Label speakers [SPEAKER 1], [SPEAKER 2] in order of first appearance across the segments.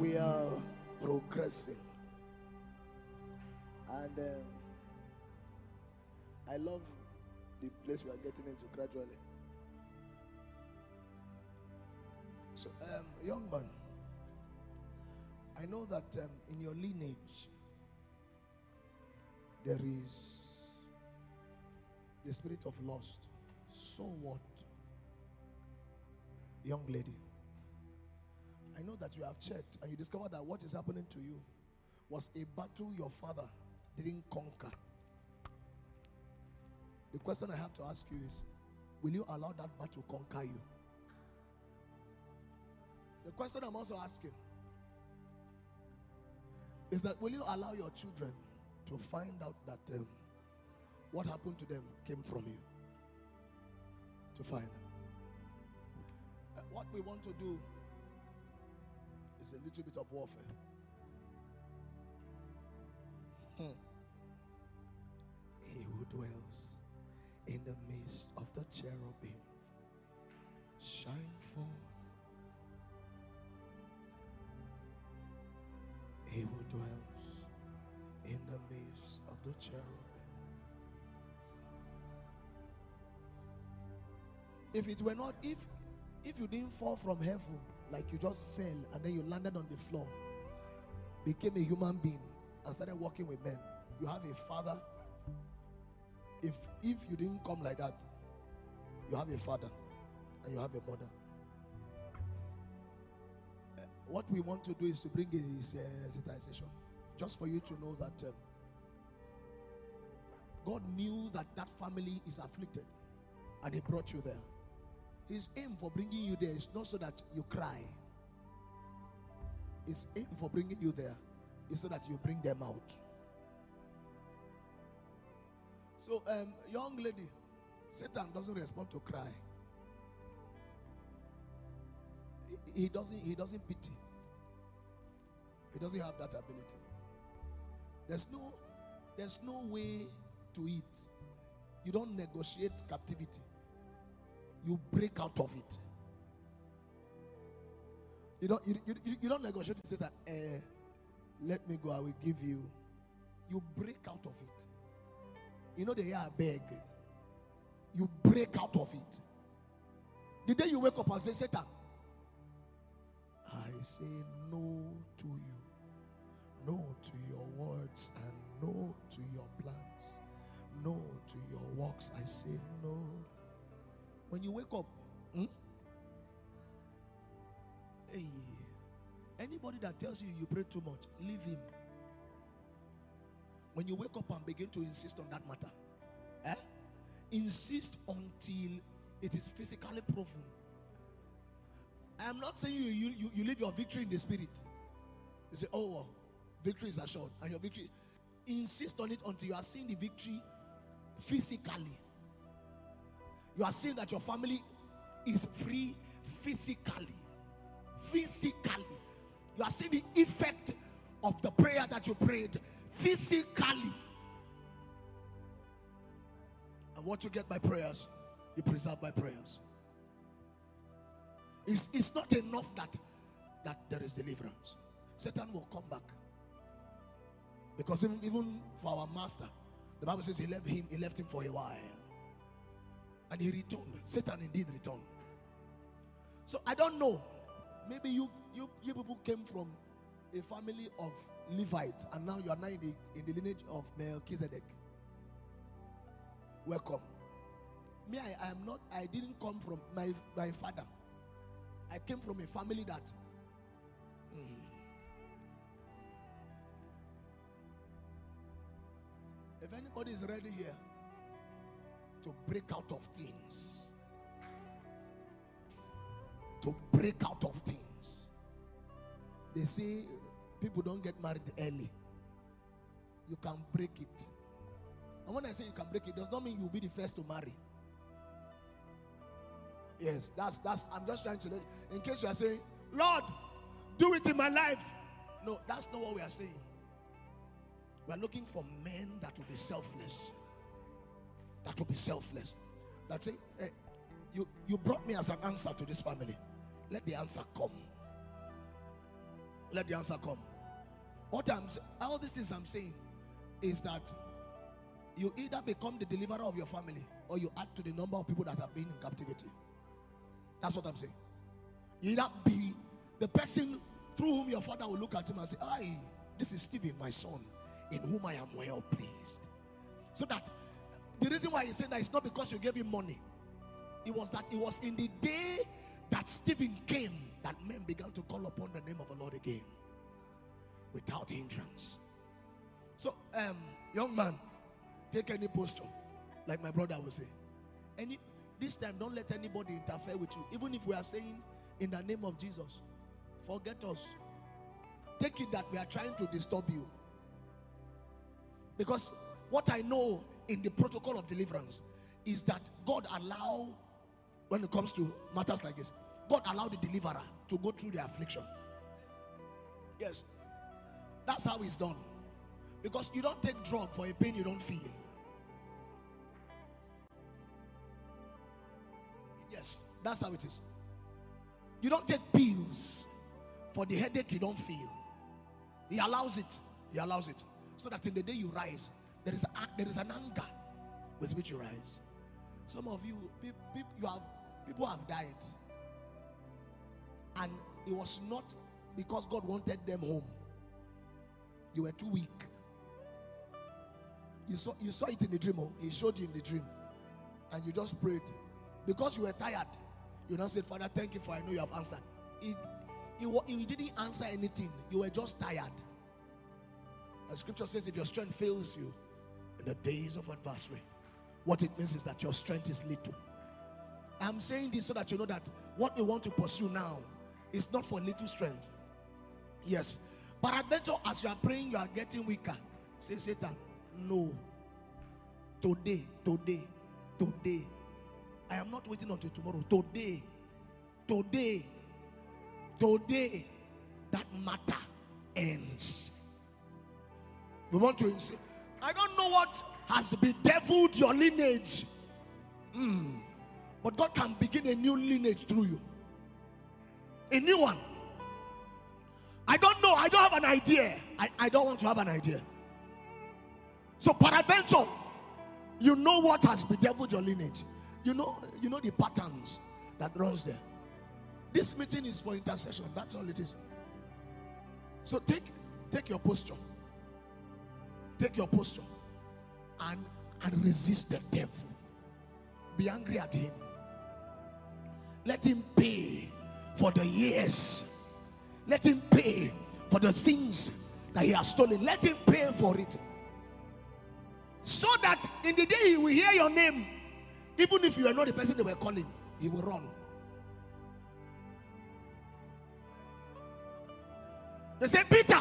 [SPEAKER 1] We are progressing, and I love the place we are getting into gradually. So, young man, I know that in your lineage there is the spirit of lust. So what? Young lady, I know that you have checked and you discovered that what is happening to you was a battle your father didn't conquer. The question I have to ask you is, will you allow that battle to conquer you? The question I'm also asking is that, will you allow your children to find out that what happened to them came from you? To find out. What we want to do is a little bit of warfare. He who dwells in the midst of the cherubim shine forth. He who dwells in the midst of the cherubim. If it were not, if you didn't fall from heaven, like you just fell and then you landed on the floor, became a human being and started walking with men, you have a father. If you didn't come like that, you have a father and you have a mother. What we want to do is to bring a sensitization, just for you to know that God knew that that family is afflicted and He brought you there. His aim for bringing you there is not so that you cry. His aim for bringing you there is so that you bring them out. So, young lady, Satan doesn't respond to cry. He doesn't pity. He doesn't have that ability. There's no way to it. You don't negotiate captivity. You break out of it. You don't negotiate to say that let me go, I will give you. You break out of it. You know they are beg. You break out of it. The day you wake up and say, Satan, I say no to you, no to your words, and no to your plans, no to your works. I say no. When you wake up, hey, anybody that tells you you pray too much, leave him. When you wake up and begin to insist on that matter, insist until it is physically proven. I am not saying you leave your victory in the spirit. You say, oh, victory is assured, and your victory. Insist on it until you are seeing the victory physically. You are seeing that your family is free physically. Physically. You are seeing the effect of the prayer that you prayed physically. And what you get by prayers, you preserve by prayers. It's not enough that there is deliverance. Satan will come back. Because even for our master, the Bible says he left him for a while. And he returned. Satan indeed returned. So I don't know. Maybe you people came from a family of Levites, and now you are now in the lineage of Melchizedek. Welcome. Me, I didn't come from my father. I came from a family that if anybody is ready here to break out of things, they say people don't get married early. You can break it. And when I say you can break it, does not mean you'll be the first to marry. Yes, that's I'm just trying to let you, in case you are saying, Lord, do it in my life. No, that's not what we are saying. We are looking for men that will be selfless. That will be selfless. That say, hey, you brought me as an answer to this family. Let the answer come. Let the answer come. All these things I'm saying is that you either become the deliverer of your family or you add to the number of people that have been in captivity. That's what I'm saying. You either be the person through whom your father will look at him and say, "Aye, this is Stephen, my son, in whom I am well pleased." So that the reason why he said that is not because you gave him money. It was that it was in the day that Stephen came that men began to call upon the name of the Lord again without hindrance. So, young man, take any posture, like my brother will say. This time, don't let anybody interfere with you. Even if we are saying in the name of Jesus, forget us. Take it that we are trying to disturb you. Because what I know in the protocol of deliverance is that God allow, when it comes to matters like this, God allow the deliverer to go through the affliction. Yes, that's how it's done. Because you don't take drug for a pain you don't feel. Yes, that's how it is. You don't take pills for the headache you don't feel. He allows it. He allows it. So that in the day you rise, there is an anger with which you rise. Some of you, people have died. And it was not because God wanted them home. You were too weak. You saw it in the dream. He showed you in the dream. And you just prayed. Because you were tired, you now said, "Father, thank you for I know you have answered." He didn't answer anything. You were just tired. The scripture says if your strength fails you in the days of adversity, what it means is that your strength is little. I'm saying this so that you know that what you want to pursue now is not for little strength. Yes. But adventure, as you are praying, you are getting weaker. Say, "Satan, no. Today. I am not waiting until tomorrow. Today, that matter ends." We want to say, "I don't know what has bedeviled your lineage. But God can begin a new lineage through you. A new one. I don't know. I don't have an idea. I don't want to have an idea. So peradventure, you know what has bedeviled your lineage. You know the patterns that runs there. This meeting is for intercession. That's all it is. So take your posture. Take your posture and resist the devil. Be angry at him. Let him pay for the years. Let him pay for the things that he has stolen. Let him pay for it. So that in the day he will hear your name, even if you are not the person they were calling, he will run. They say, "Peter."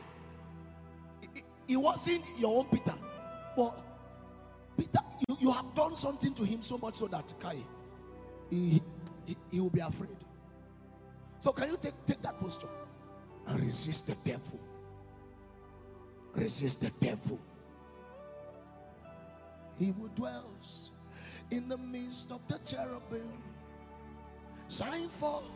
[SPEAKER 1] He wasn't your own Peter. But Peter, you have done something to him so much so that he will be afraid. So can you take that posture and resist the devil? Resist the devil. He who dwells in the midst of the cherubim, shine forth.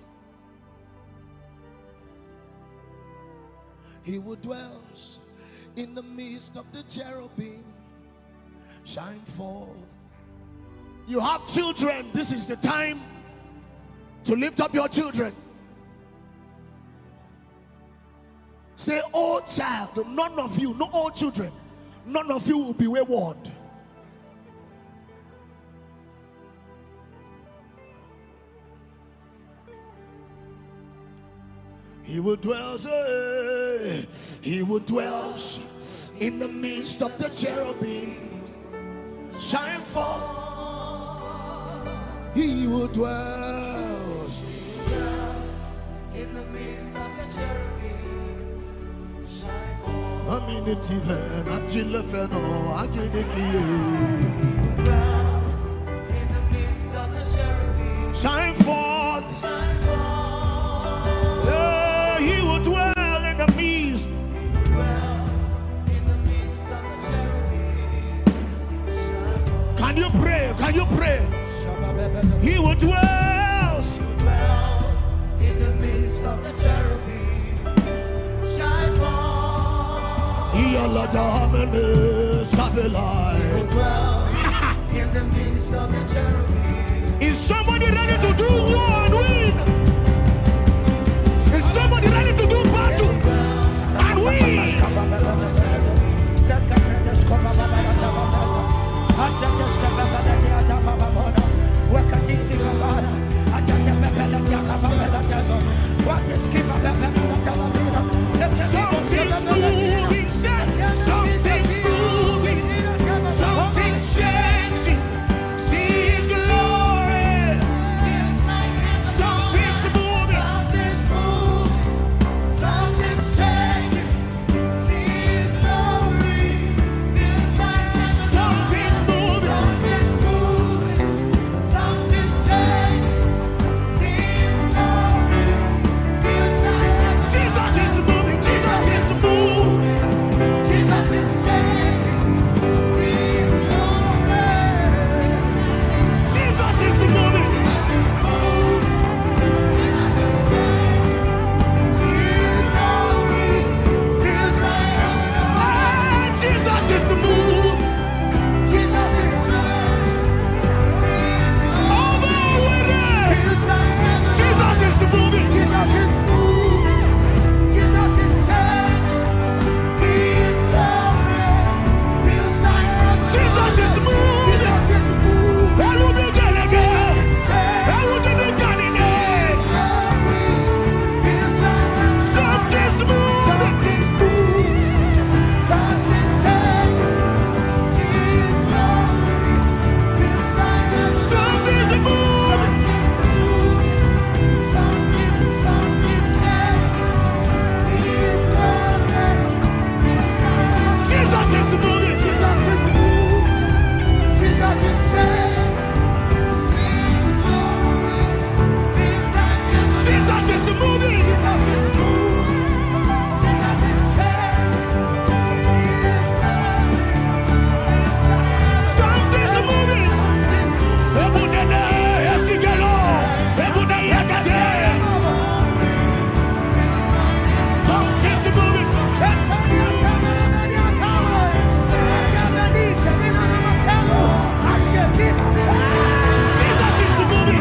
[SPEAKER 1] He who dwells in the midst of the cherubim, shine forth. You have children. This is the time to lift up your children. Say, "Oh child," none of you, no all children, none of you will be wayward. He who dwells in the midst of the cherubim, shine forth. He who dwells in the midst of the cherubim, shine forth. Shine forth. He will dwell in the midst. Can you pray? Can you pray? He will dwell in the midst of the cherubim. Is somebody ready to do war and win? Is somebody ready to do battle and win? Something's moving, something's moving, something's changing. See His glory. Something's moving, something's changing. See His glory. Something's moving, something's changing. See His glory. Jesus is moving. Jesus is moving. Jesus is changing. See His glory. Jesus is moving. Jesus is moving. Jesus is over with it. Jesus is moving. Jesus is moving. Jesus is changing. His glory feels like heaven. Jesus is moving. Jesus is moving. That will be done again. That will be done again. His glory feels like heaven. Something's moving. Something's moving. Something's changing. His glory feels like heaven. Something's moving. Something's changing. His glory feels like heaven. Jesus is moving. Jesus is moving. Jesus is changing. His glory feels like heaven. Jesus is moving. Jesus is moving. Jesus is changing. His glory feels like heaven. Something's moving. Ebunele esigelo. Ebunele yekade. Something's moving. Jesus is moving.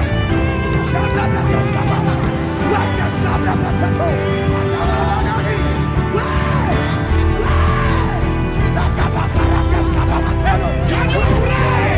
[SPEAKER 1] Can you pray?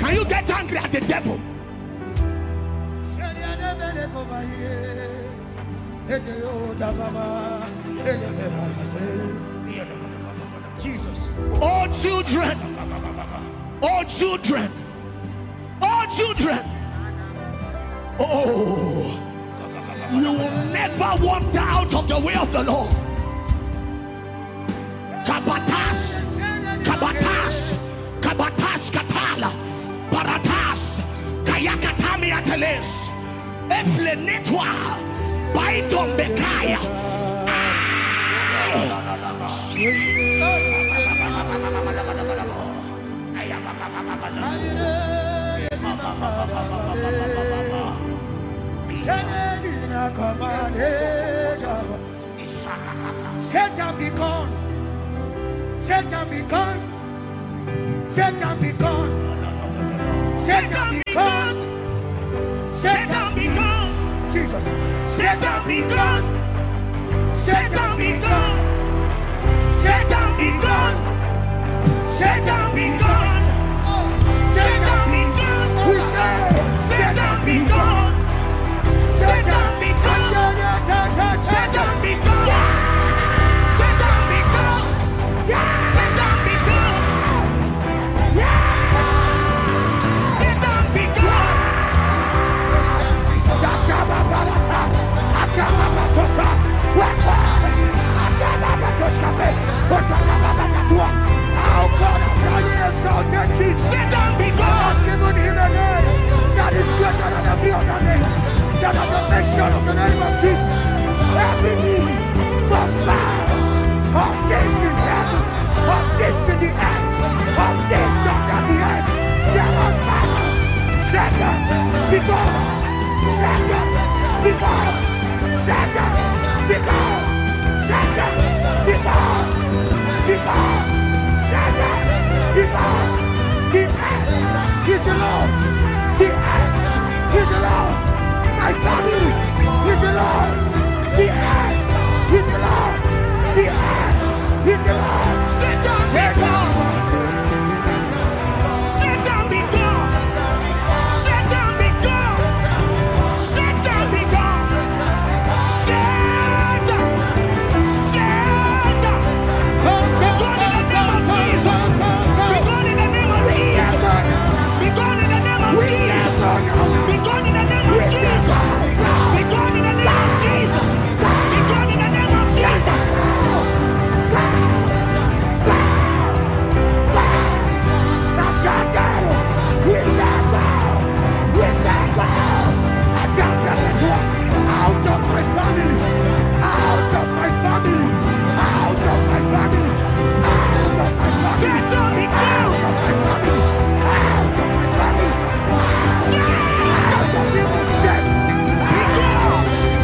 [SPEAKER 1] Can you get angry at the devil?
[SPEAKER 2] Jesus.
[SPEAKER 1] Oh children, oh children, oh children, oh, you will never wander out of the way of the Lord. Kabatas, kabatas, kabatas katala, paratas, kayakatami ateles, eflenetwa, baiton bekaya.
[SPEAKER 2] Satan be gone. Satan be gone. Satan be gone. Satan be gone. Satan be gone. Jesus. Satan be gone. Satan be gone. Satan be gone. Satan be gone. Satan be gone. We say Satan be gone. Satan be gone. Satan be gone. Satan be gone. Satan be gone. Satan be gone. Dashaba balata. Akama batosa. Wako. Akama batoska fe. Otaka batatua. How God has highly exalted Jesus. Satan be gone. Has given him a name that is greater than every other name. That at the mention of the name of Jesus, every knee must bow. Of this in heaven, of this in the earth, of this under the earth, there must bow. Satan, be gone. Satan, be gone. Satan, be gone. Satan, be gone. Be gone. Satan, be gone. The earth is the Lord's. The earth is the Lord's. My family is the Lord's. The earth is the Lord's. The earth is the Lord's. Satan be gone. Satan be gone. Satan be gone. Satan be gone. Satan. Satan. Be gone in the name of Jesus. Be gone in the name of Jesus. Be gone in the name of Jesus. Be gone in the name of Jesus. Be gone in the name of Jesus. Be gone in the name of Jesus. Out of my family, out of my family, out of my family, out of my family. Satan be gone. Out of my family, out of my family. Out of the mistake. Be gone.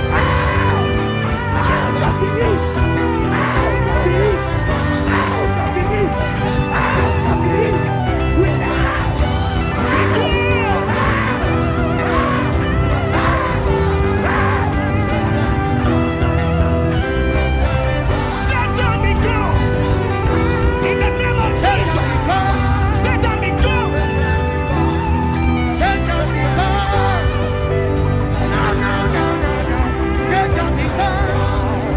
[SPEAKER 2] Out of the east. Out of the east. Out of the east. Out of the east. Without. Be gone. Satan be gone. In the name of Jesus. Satan be gone. Satan be gone. No, no, no, no, no. Satan be gone.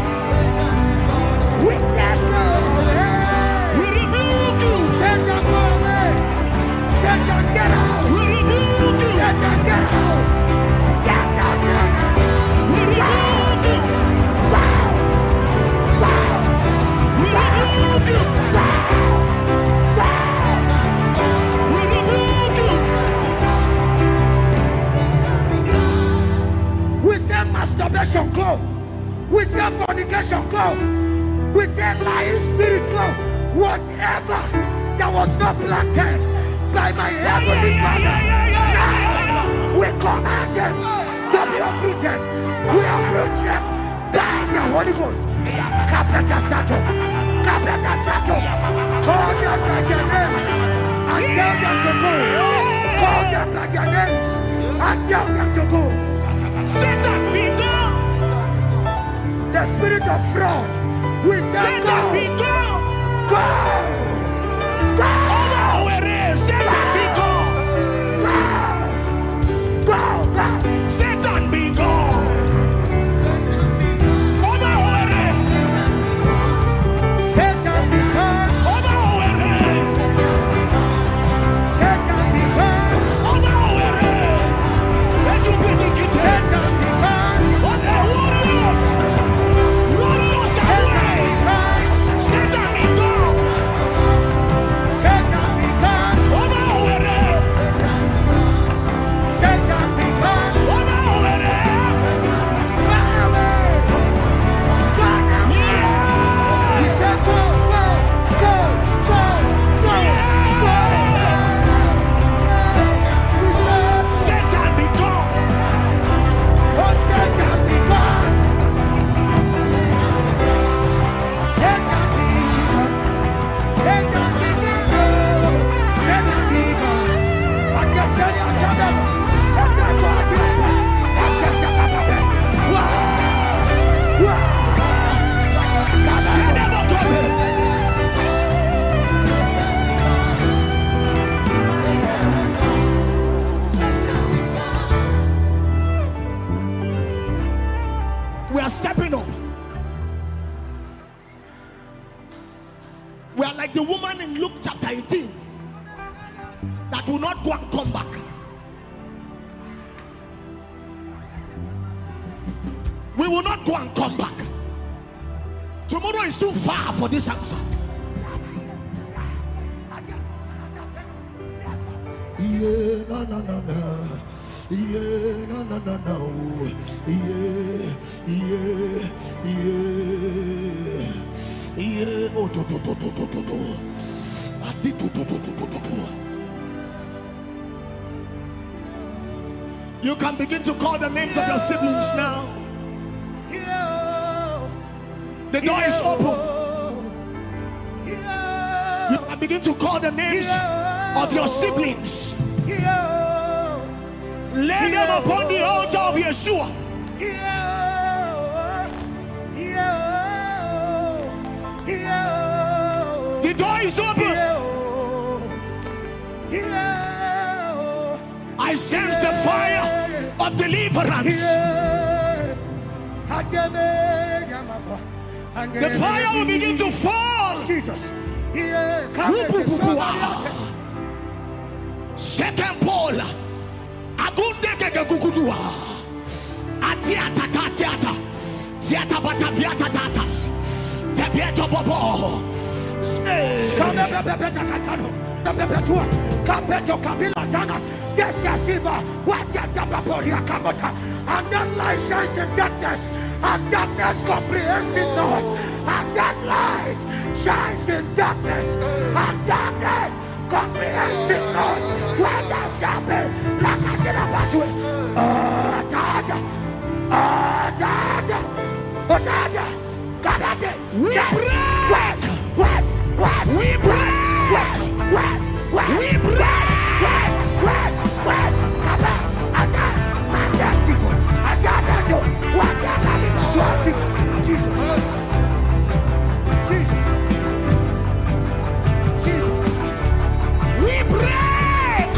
[SPEAKER 2] We said go away. We rebuke you. Satan go away. Satan get out. We rebuke you. Satan get out. Get out now. We rebuke you. Wow. Wow. We rebuke you. Wow. Wow. We rebuke you. We say masturbation go. We say fornication go. We say lying spirit go. Whatever that was not planted by my heavenly Father, now we command them to be uprooted. We uproot them by the Holy Ghost. Kapeta Sato. Kapeta Sato. Call them by their names and tell them to go. Call them by their names and tell them to go. Satan be gone. The spirit of fraud. We say Satan go. Be gone. Go. Go. Oh no, it is. Satan be gone.
[SPEAKER 1] one in Luke chapter 18 that will not go and come back. We will not go and come back. Tomorrow is too far for this answer. Yeah, no, no, no, no. Yeah, no, no, no, no. Yeah, yeah, yeah. Yeah. Oh, do, do, do, do, do, do, do. I did do, do, do, do, do, do. You can begin to call the names of your siblings now. The door is open. You can begin to call the names of your siblings. Lay them upon the altar of Yeshua. The door is open. I sense the fire of deliverance. The fire will begin to fall.
[SPEAKER 2] Jesus.
[SPEAKER 1] Second Paul. Agunde keke kukudua. Atiata tatiata. Tiata batafiata tatas. Tebieto bobo.
[SPEAKER 2] Kamebebeta katano. Bebetua. Kapeto kabila tana. Desiasiva. Watiata baboria kamota. And that light shines in darkness. And darkness comprehends it not. And that light shines in darkness. And darkness comprehends it not. Where that shall be like a dinner. Dada. Dada. Dada. Dada.
[SPEAKER 1] We break.
[SPEAKER 2] West.
[SPEAKER 1] We break.
[SPEAKER 2] West.
[SPEAKER 1] We break.
[SPEAKER 2] West. Kaba. Ada. Magatiko. Ada. Wagada. Jesus.
[SPEAKER 1] We break.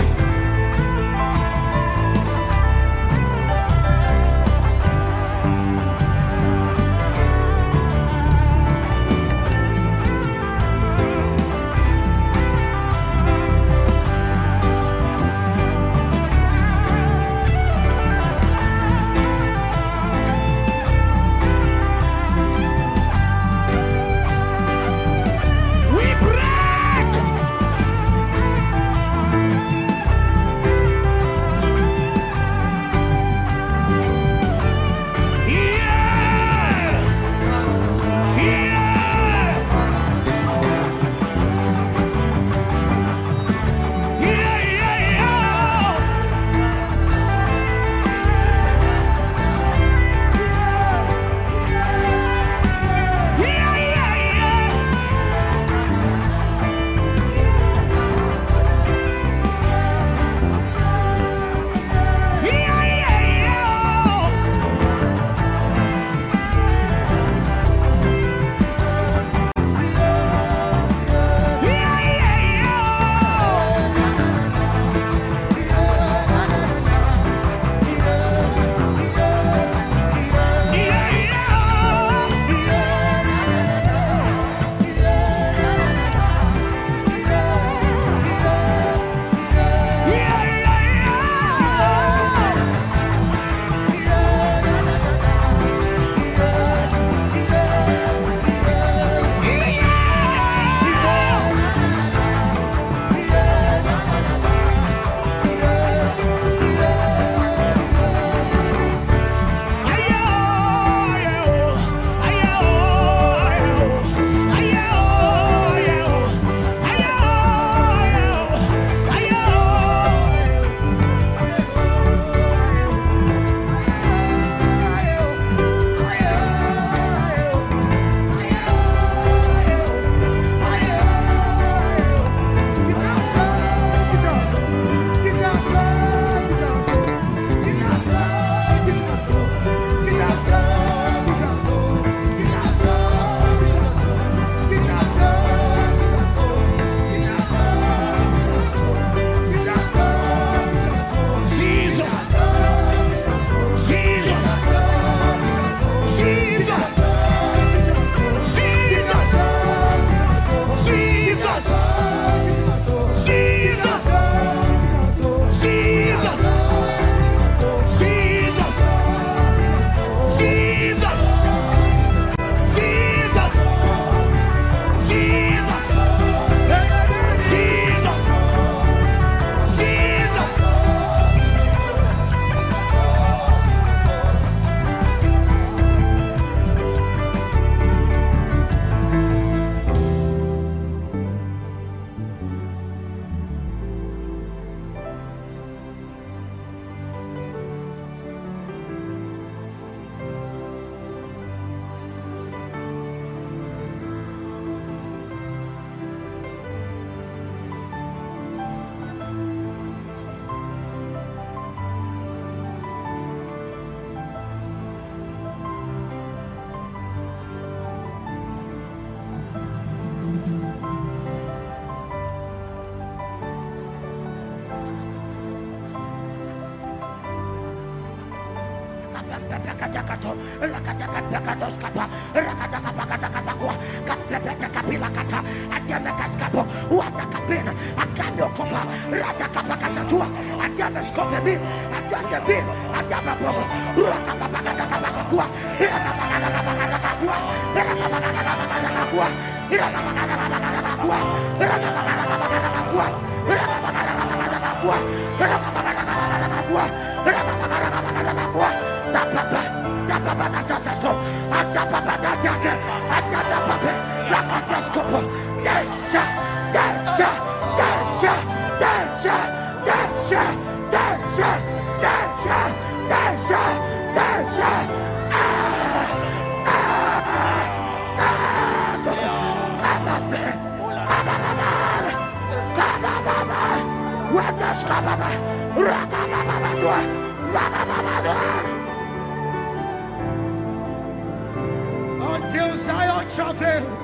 [SPEAKER 2] Until Zion traveled.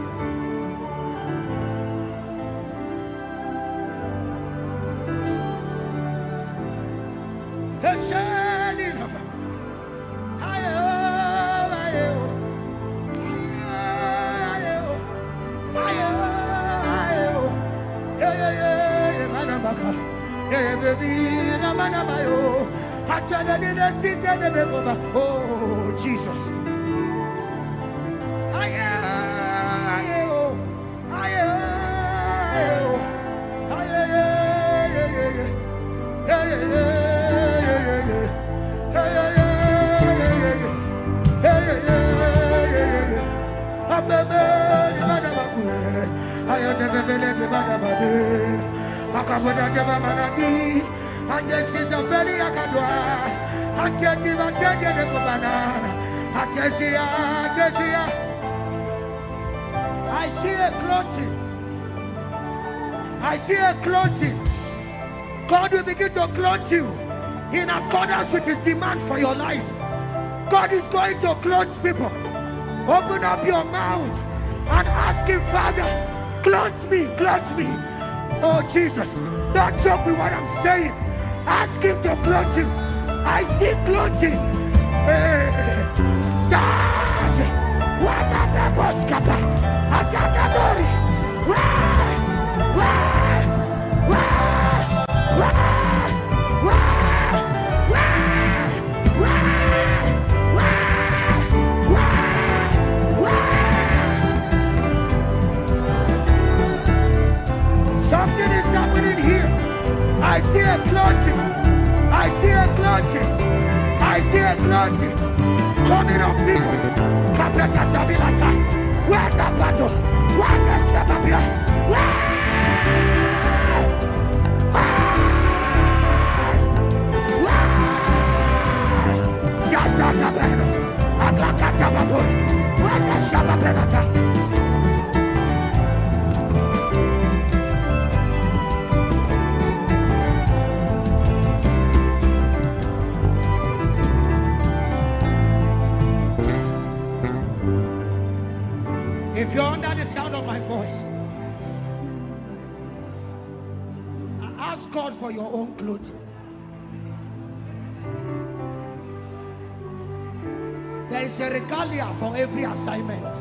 [SPEAKER 2] Oh, Jesus. And this is a very akadwa. I see a clothing. I see a clothing. God will begin to clothe you in accordance with his demand for your life. God is going to clothe people. Open up your mouth and ask him, Father, clothe me, clothe me. Oh Jesus, don't joke with what I'm saying. Ask him to clothe you. I see clothing. What a baboskapa. Atadori. Something is happening here. I see a clothing. I see a clothing. I see a clothing coming up, people. Kapeta Sabilata. Where the battle? Where the Skababia? Jasata Beno. Aglakata Babu. Where the Shababelata? If you're under the sound of my voice, ask God for your own clothing. There is a regalia for every assignment.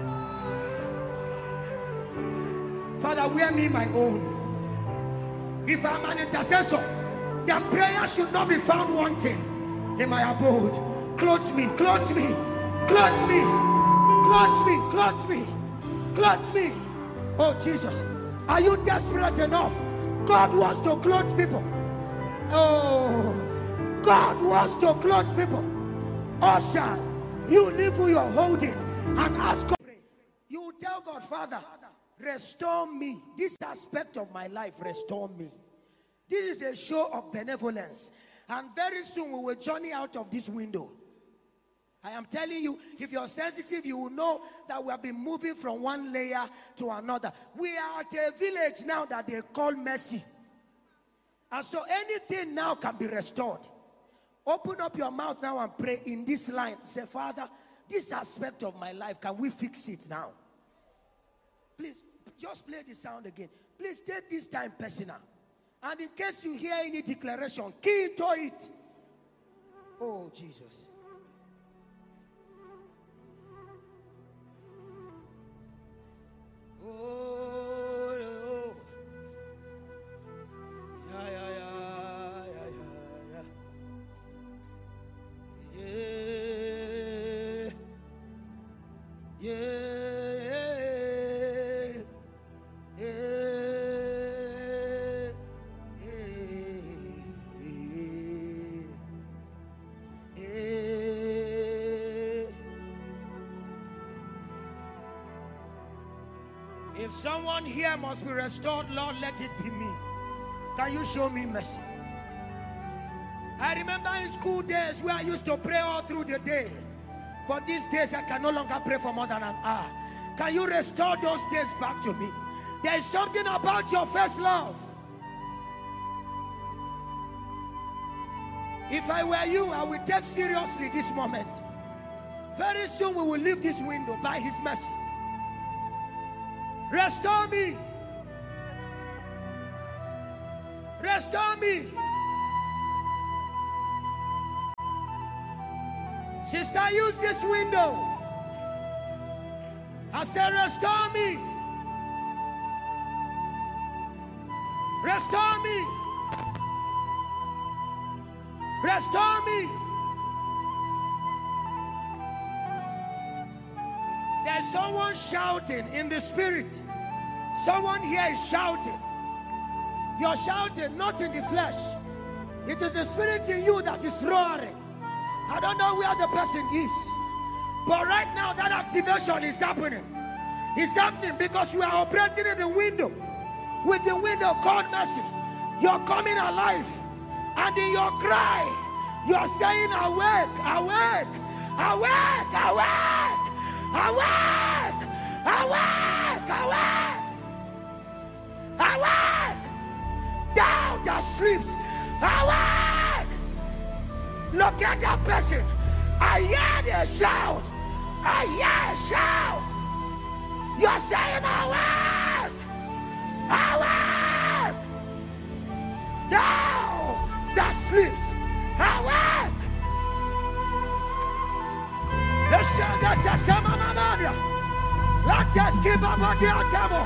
[SPEAKER 2] Father, wear me my own. If I'm an intercessor, then prayer should not be found wanting in my abode. Clothe me, clothe me, clothe me. Clothe me, clothe me, clothe me. Oh Jesus, are you desperate enough? God wants to clothe people. Oh, God wants to clothe people. Usher, you leave who you're holding and ask God. You tell God, Father, restore me. This aspect of my life, restore me. This is a show of benevolence. And very soon we will journey out of this window. I am telling you, if you're sensitive, you will know that we have been moving from one layer to another. We are at a village now that they call Mercy. And so anything now can be restored. Open up your mouth now and pray in this line. Say, Father, this aspect of my life, can we fix it now? Please, just play the sound again. Please take this time personal. And in case you hear any declaration, key into it. Oh, Jesus. Oh, yeah, yeah, yeah, yeah, yeah, yeah, If someone here must be restored, Lord, let it be me. Can you show me mercy? I remember in school days where I used to pray all through the day, but these days I can no longer pray for more than an hour. Can you restore those days back to me? There is something about your first love. If I were you, I would take seriously this moment. Very soon we will leave this window by His mercy. Restore me. Restore me. Sister, use this window. I said, restore me. Restore me. Restore me. There's someone shouting in the spirit. Someone here is shouting. You're shouting not in the flesh. It is the spirit in you that is roaring. I don't know where the person is, but right now that activation is happening. It's happening because we are operating in the window. With the window called mercy, you're coming alive, and in your cry, you're saying, awake, awake, awake, awake, awake, awake, awake, awake, thou that sleeps, awake. Look at that person. I hear the shout. I hear a shout. You're saying, awake, awake, thou that sleeps, awake. The shout that the summer mamadia. Let us give up on the table.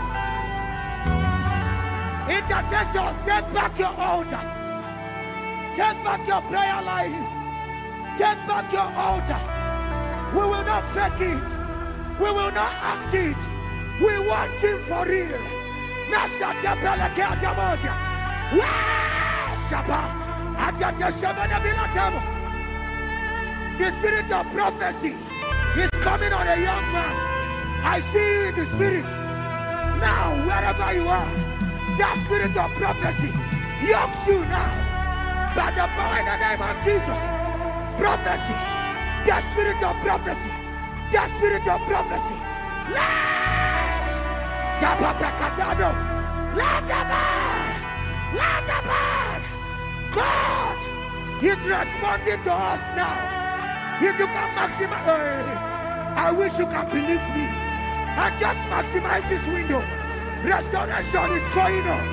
[SPEAKER 2] Intercessors, take back your altar. Take back your prayer life. Take back your altar. We will not fake it. We will not act it. We want Him for real. The spirit of prophecy is coming on a young man. I see the spirit. Now, wherever you are, that spirit of prophecy yokes you now. By the power in the name of Jesus. Prophecy. The spirit of prophecy. The spirit of prophecy. Let's God is responding to us now. If you can maximize, I wish you can believe me. And just maximize this window. Restoration is going on.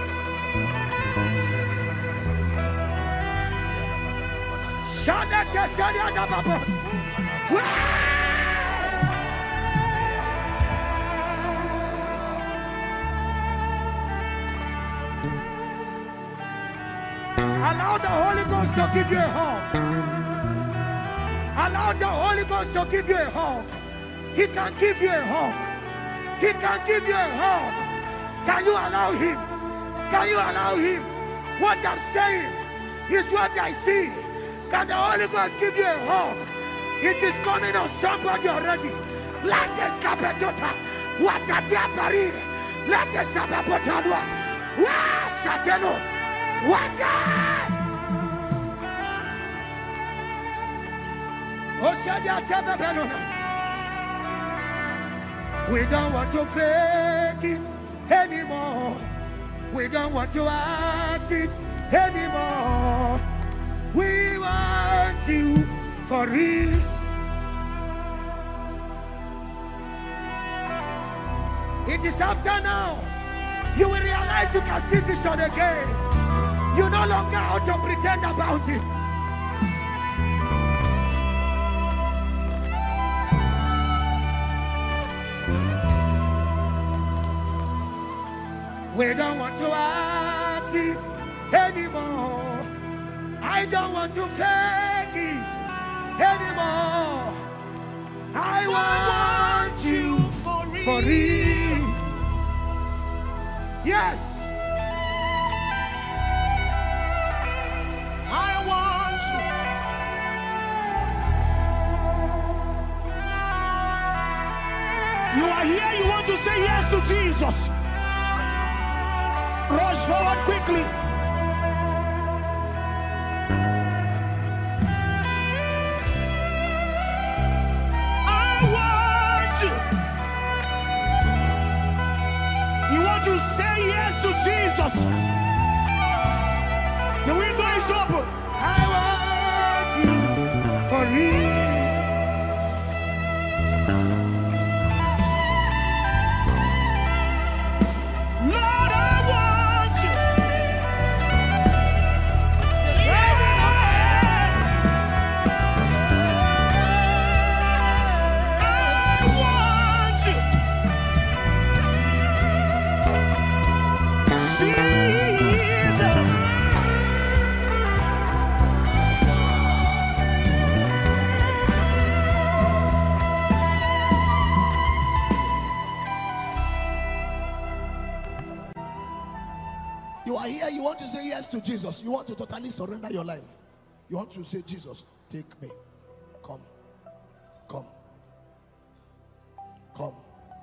[SPEAKER 2] Allow the Holy Ghost to give you a hug. Allow the Holy Ghost to give you a hug. He can give you a hug. He can give you a hug. Can you allow Him? Can you allow Him? What I'm saying is what I see. Can the Holy Ghost give you a hug? It is coming on somebody already. Let the scapetota. What a diapari. Let the sabapotanua. Wa satano. What a. We don't want to fake it anymore. We don't want to act it anymore. We want you for real. It is after now. You will realize you can see vision again. You no longer have to pretend about it. We don't want to act it anymore. I don't want to fake it anymore. I want you for real. Yes.
[SPEAKER 1] I want you. You are here, you want to say yes to Jesus. Rush forward quickly. I want you. You want to say yes to Jesus. The window is open.
[SPEAKER 2] I want you for real.
[SPEAKER 1] Lord, I want you. I want you. Jesus. You are here, you want to say yes to Jesus. You want to totally surrender your life. You want to say, Jesus, take me. Come. Come. Come.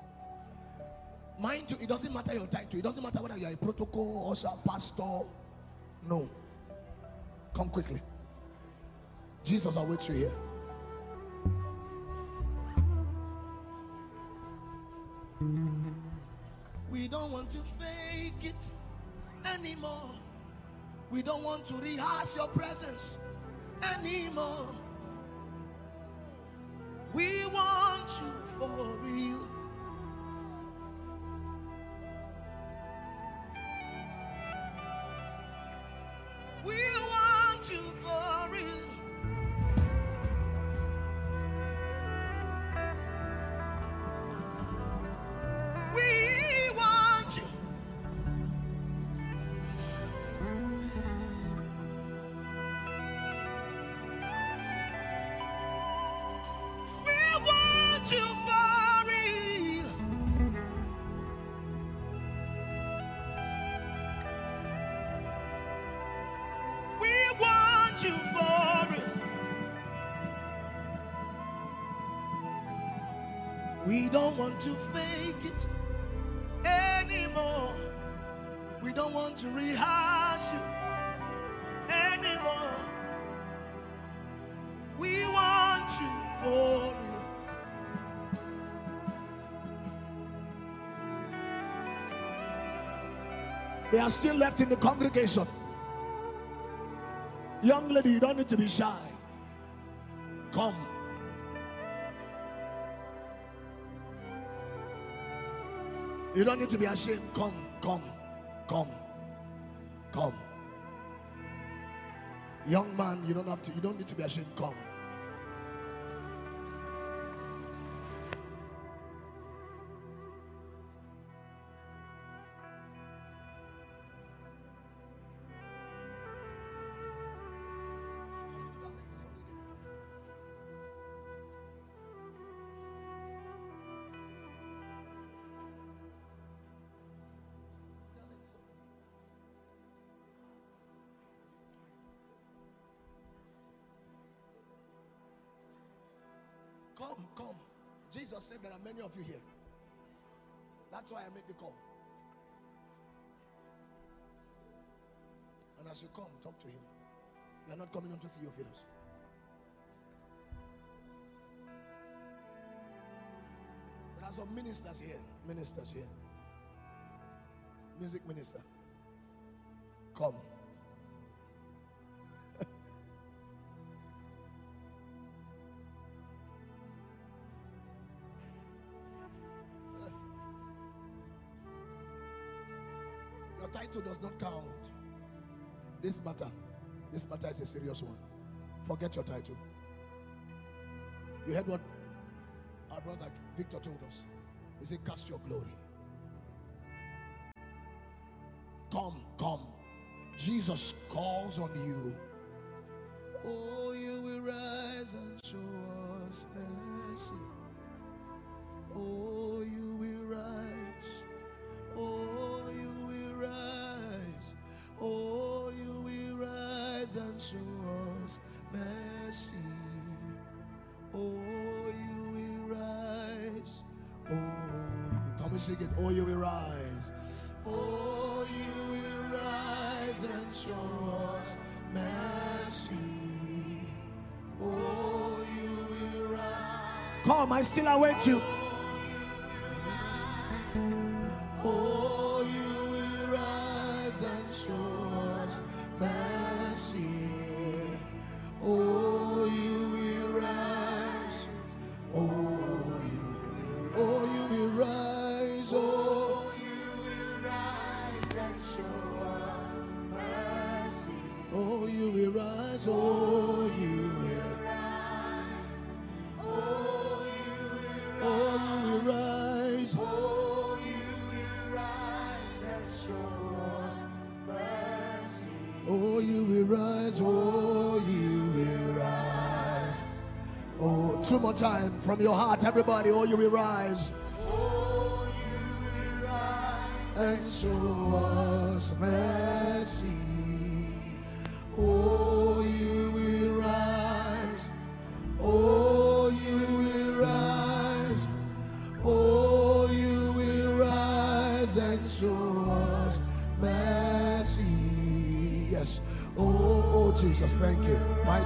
[SPEAKER 1] Mind you, it doesn't matter your title. It doesn't matter whether you are a protocol, usher, pastor. No. Come quickly. Jesus awaits you here. We don't want to fake it anymore. We don't want to rehearse your presence anymore. We want you for real. We want you for real. We want you. We want you for real. We want you for real. We don't want to fake it anymore. We don't want to rehearse you anymore. We want you for real. They are still left in the congregation. Young lady, you don't need to be shy. Come. You don't need to be ashamed. Come, come, come, come. Young man, you don't need to be ashamed. Come. Come, come. Jesus said there are many of you here. That's why I made the call. And as you come, talk to him. You are not coming on to Theophilus. There are some ministers here. Ministers here. Music minister. Come. Your title does not count. This matter is a serious one. Forget your title. You heard what our brother Victor told us. He said, cast your glory. Come, come. Jesus calls on you. Oh, you will rise and show us mercy. Oh, you will rise. Oh, you will rise. Oh, you will rise and show us mercy. Oh, you will rise. Oh, come and sing it. Oh, you will rise. Oh, you will rise and show us mercy. Oh, you will rise. Come, I still await you. Oh, you will rise and show us mercy. Oh, you will rise. Oh, you will rise. Oh, you will rise and show us mercy. Oh, you will rise. Oh, you will rise. Oh, you will rise. Oh, you will rise and show us mercy. Oh, you will rise. Oh, you will rise. Oh, two more times from your heart, everybody. Oh, you will rise. Oh, you will rise and show us mercy. Oh, you will rise. Oh, you will rise. Oh, you will rise and show us mercy. Yes. Oh, Jesus, thank you.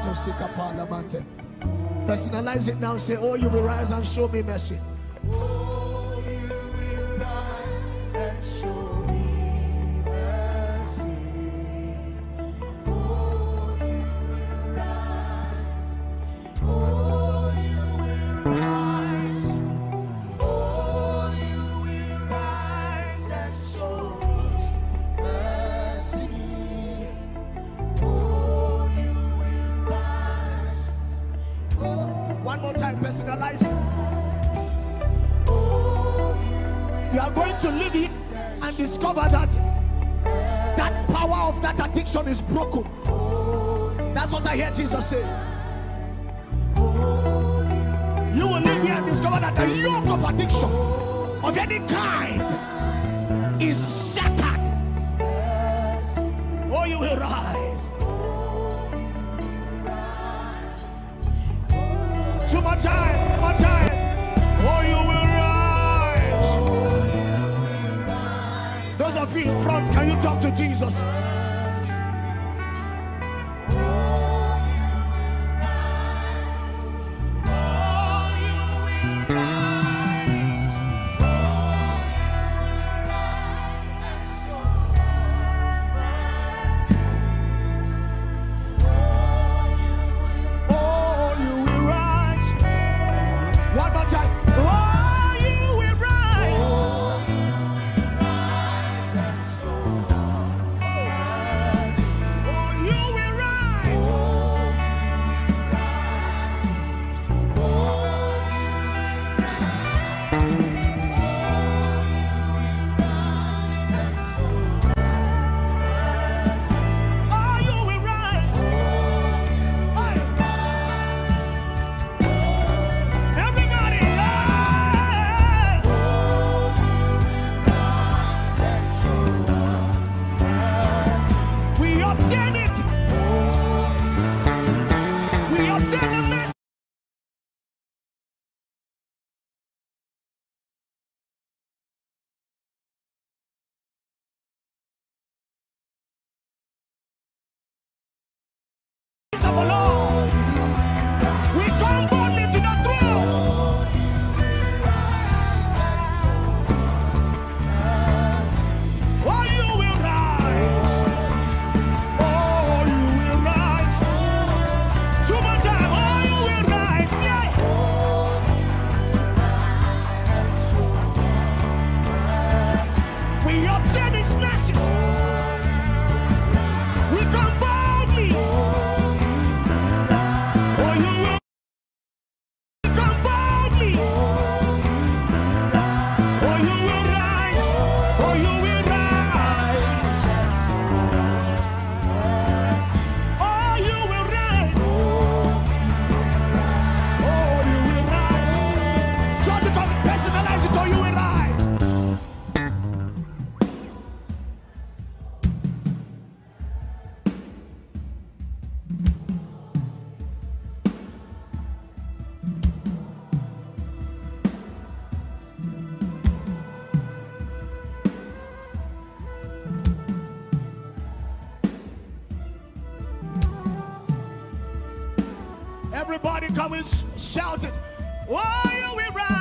[SPEAKER 1] Personalize it now. Say, oh, you will rise and show me mercy. Oh, you will rise and show me mercy. Oh, you will rise. Oh, you will rise. Oh, you will rise and show us mercy. Oh, you will rise. One more time, personalize it. You are going to live it and discover that that power of that addiction is broken. That's what I hear Jesus say. You will live here and discover that the yoke of addiction of any kind is shattered. Oh, you will rise. Two more time, one time. Oh, you will rise. Those of you in front, can you talk to Jesus? Everybody come and shout it. Why are we rise?